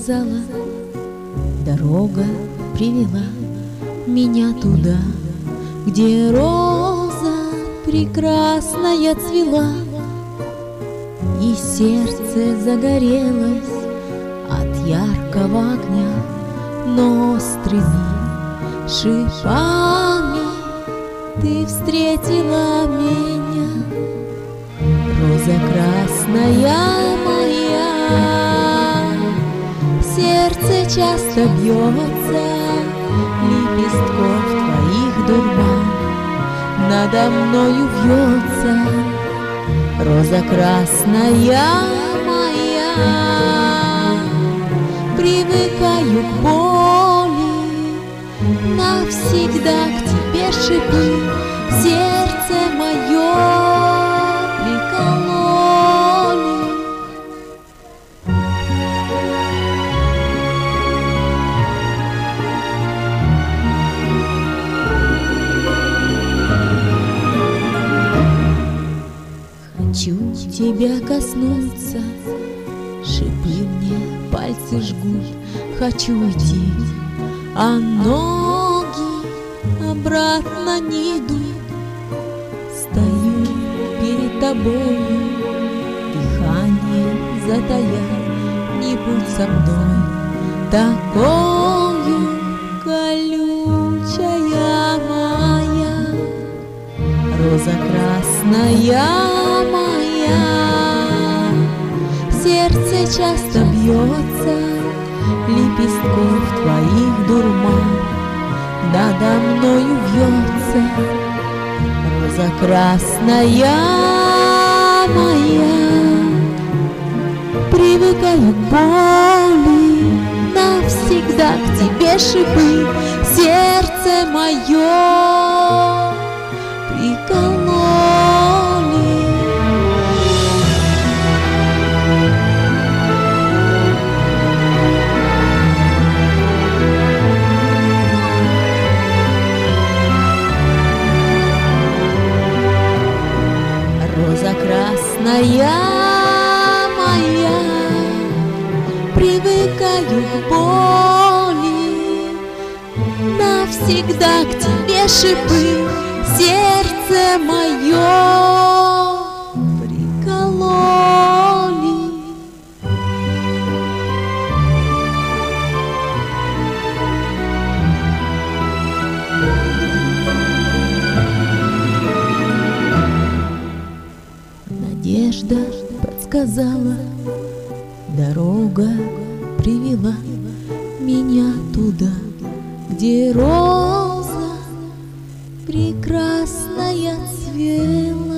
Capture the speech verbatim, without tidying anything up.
сказала, дорога привела меня туда, где роза прекрасная цвела, и сердце загорелось от яркого огня, но острыми шипами ты встретила меня. Роза красная моя, сердце часто бьется, лепестков твоих дурман надо мною вьется. Роза красная моя, привыкаю к боли, навсегда к тебе шипы сердце мое прикололи. Хочу тебя коснуться, шипы мне пальцы жгут, хочу уйти, а ноги обратно не идут. Стою перед тобою, дыхание затая, не будь со мной такою колючая моя. Роза красная моя, сердце часто бьется, лепестков твоих дурман надо мною вьется. Роза красная моя, привыкаю к боли, навсегда к тебе шипы сердце мое прикололи. Роза красная моя, привыкаю к боли, навсегда к тебе шипы сердце мое прикололи. Надежда подсказала, дорога привела меня туда, где роза прекрасная цвела.